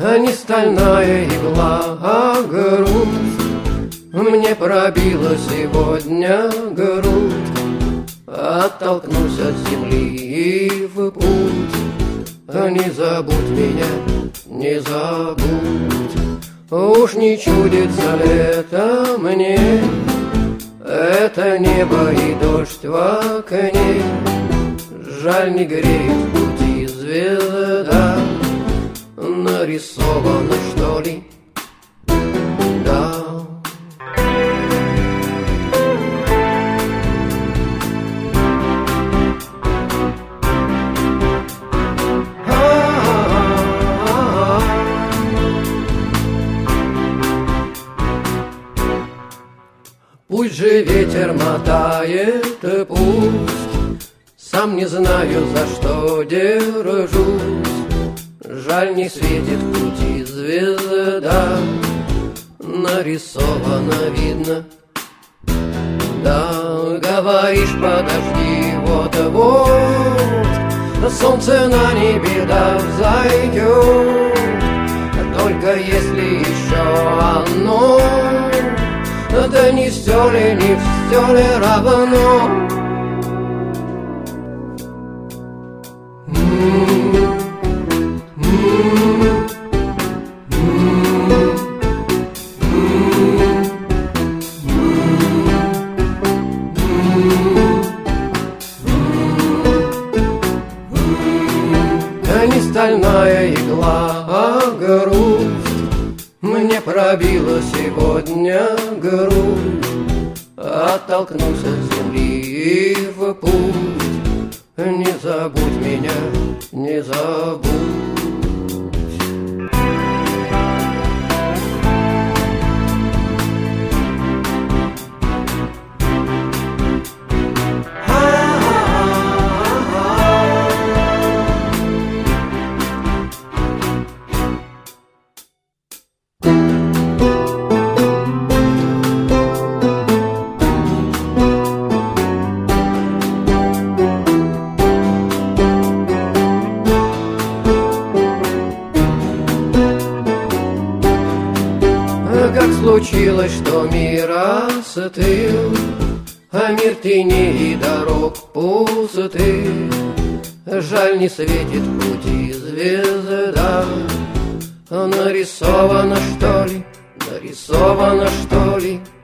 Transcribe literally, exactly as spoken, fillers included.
а не стальная игла, а грудь. Мне пробила сегодня грудь, оттолкнусь от земли и в путь. Не забудь меня, не забудь. Уж не чудится лето мне, это небо и дождь в окне. Жаль, не греет в пути звезда, нарисована, что ли? Да. Пусть же ветер мотает, пусть, сам не знаю, за что держусь. Жаль, не светит в пути звезда, нарисовано, видно. Да, говоришь, подожди, вот-вот солнце на небе да взойдет. Только если еще оно, да не все ли, не все ли равно. Не стальная игла, а грусть. Мне пробила сегодня грудь, оттолкнусь от земли и в путь. Не забудь меня, не забудь. Как случилось, что мир остыл, а мир теней и дорог пусты. Жаль, не светит в пути звезда, нарисовано, что ли, нарисовано, что ли.